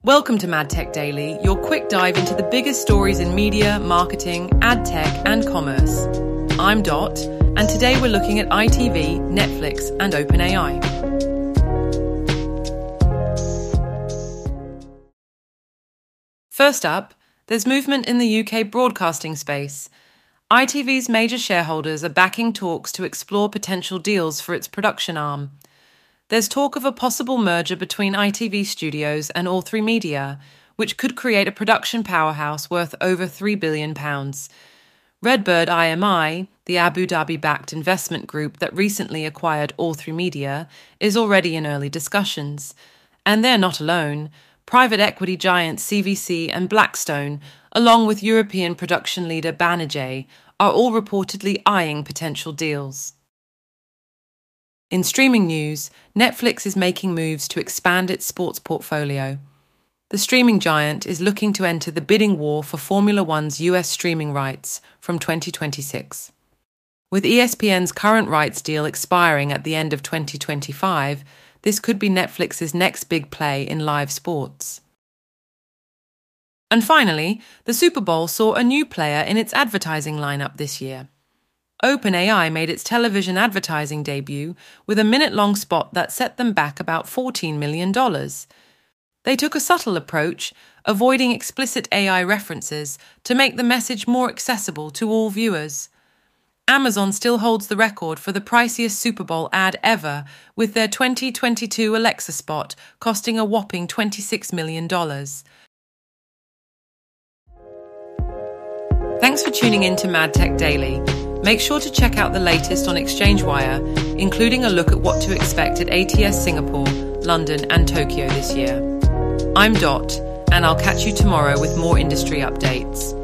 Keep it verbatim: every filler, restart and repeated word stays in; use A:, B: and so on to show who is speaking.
A: Welcome to MadTech Daily, your quick dive into the biggest stories in media, marketing, ad tech, and commerce. I'm Dot, and today we're looking at I T V, Netflix, and OpenAI. First up, there's movement in the U K broadcasting space. I T V's major shareholders are backing talks to explore potential deals for its production arm. There's talk of a possible merger between I T V Studios and All three Media, which could create a production powerhouse worth over three billion pounds. Redbird I M I, the Abu Dhabi-backed investment group that recently acquired All three Media, is already in early discussions. And they're not alone. Private equity giants C V C and Blackstone, along with European production leader Banijay, are all reportedly eyeing potential deals. In streaming news, Netflix is making moves to expand its sports portfolio. The streaming giant is looking to enter the bidding war for Formula One's U S streaming rights from twenty twenty-six. With E S P N's current rights deal expiring at the end of twenty twenty-five, this could be Netflix's next big play in live sports. And finally, the Super Bowl saw a new player in its advertising lineup this year. OpenAI made its television advertising debut with a minute-long spot that set them back about fourteen million dollars. They took a subtle approach, avoiding explicit A I references to make the message more accessible to all viewers. Amazon still holds the record for the priciest Super Bowl ad ever, with their twenty twenty-two Alexa spot costing a whopping twenty-six million dollars. Thanks for tuning in to MadTech Daily. Make sure to check out the latest on ExchangeWire, including a look at what to expect at A T S Singapore, London, and Tokyo this year. I'm Dot, and I'll catch you tomorrow with more industry updates.